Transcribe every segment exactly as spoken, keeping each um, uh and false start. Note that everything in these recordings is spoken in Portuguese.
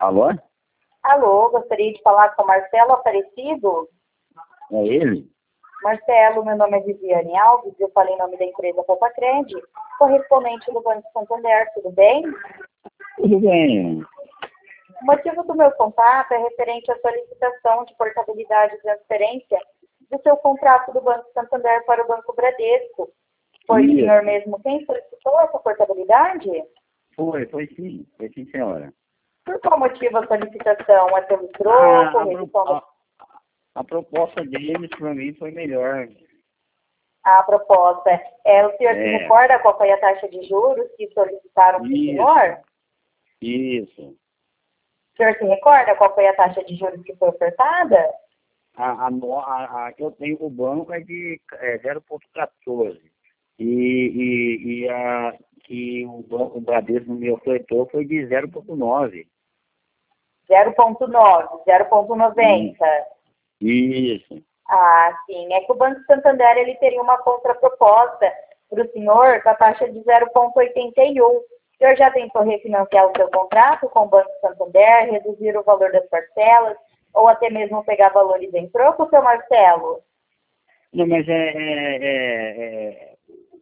Alô? Alô, gostaria de falar com o Marcelo Aparecido? É ele? Marcelo, meu nome é Viviane Alves, eu falei em nome da empresa Popacred, correspondente do Banco Santander, tudo bem? Tudo bem. O motivo do meu contato é referente à solicitação de portabilidade e transferência do seu contrato do Banco Santander para o Banco Bradesco. Foi Isso. o senhor mesmo quem solicitou essa portabilidade? Foi, foi sim. Foi sim, senhora. Por qual motivo a solicitação? É pelo troco, Ah, a, pro- redução do... a, a proposta deles para mim foi melhor. a proposta? É, o senhor se É. recorda qual foi a taxa de juros que solicitaram para o Isso. senhor? Isso. O senhor se recorda qual foi a taxa de juros que foi ofertada? A, a, no- a, a que eu tenho com o banco é de é, zero vírgula quatorze. E, e, e a que o banco o Bradesco me ofertou foi de zero vírgula nove. zero vírgula nove, zero vírgula noventa. Isso. Ah, sim. É que o Banco Santander ele teria uma contraproposta para o senhor com a taxa de zero vírgula oitenta e um. O senhor já tentou refinanciar o seu contrato com o Banco Santander, reduzir o valor das parcelas, ou até mesmo pegar valores em troco, seu Marcelo? Não, mas é, é, é, é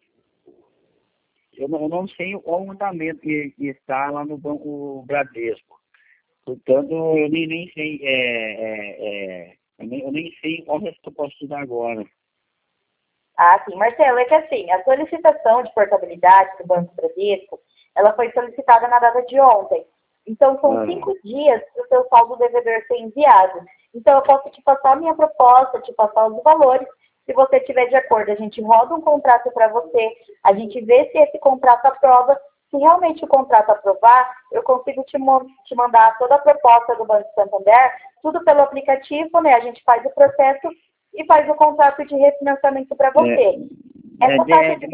eu, não, eu não sei qual o andamento que, que está lá no Banco Bradesco. Portanto, eu nem, nem sei, é, é, é, eu, nem, eu nem sei qual resposta eu posso te dar agora. Ah, sim, Marcelo, é que assim, a solicitação de portabilidade do Banco Bradesco, ela foi solicitada na data de ontem. Então, são Ah, cinco dias para o seu saldo devedor ser enviado. Então, eu posso te passar a minha proposta, te passar os valores. Se você estiver de acordo, a gente roda um contrato para você, a gente vê se esse contrato aprova. Se realmente o contrato aprovar, eu consigo te, mo- te mandar toda a proposta do Banco Santander, tudo pelo aplicativo, né? A gente faz o processo e faz o contrato de refinanciamento para você. é, Essa é, taxa de- de...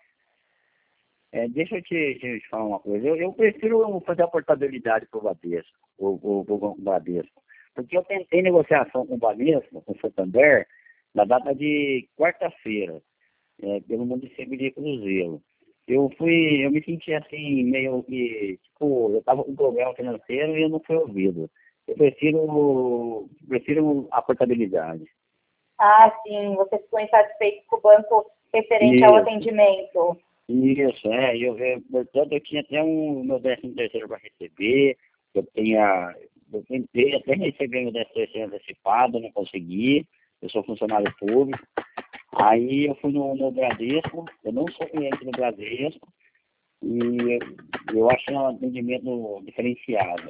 é, deixa eu te, te falar uma coisa. Eu, eu prefiro fazer a portabilidade para o Bradesco, o, o, o Banco Bradesco. Porque eu tentei negociação com o Bradesco, com o Santander, na data de quarta-feira, é, pelo município de Cruzeiro. Eu fui, eu me senti assim, meio que, tipo, eu estava com um problema financeiro e eu não fui ouvido. Eu prefiro, prefiro a portabilidade. Ah, sim, você ficou insatisfeito com o banco referente ao Isso, atendimento. isso, é. Eu, eu, portanto, eu tinha até um meu décimo terceiro para receber. Eu tinha, eu tentei até receber meu décimo terceiro antecipado, não consegui. Eu sou funcionário público. Aí eu fui no, no Bradesco, eu não sou cliente do Bradesco, e eu achei um atendimento diferenciado.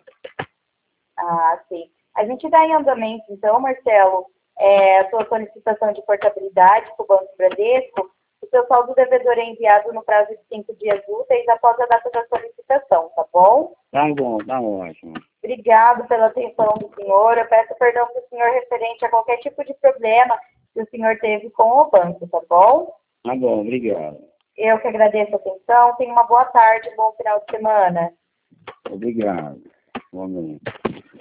Ah, sim. A gente dá em andamento, então, Marcelo, é, a sua solicitação de portabilidade para o Banco Bradesco, o seu saldo devedor é enviado no prazo de cinco dias úteis após a data da solicitação, tá bom? Tá bom, tá ótimo. Obrigado pela atenção do senhor. Eu peço perdão para o senhor referente a qualquer tipo de problema que o senhor teve com o banco, tá bom? Tá bom, obrigado. Eu que agradeço a atenção. Tenha uma boa tarde, um bom final de semana. Obrigado. Bom momento.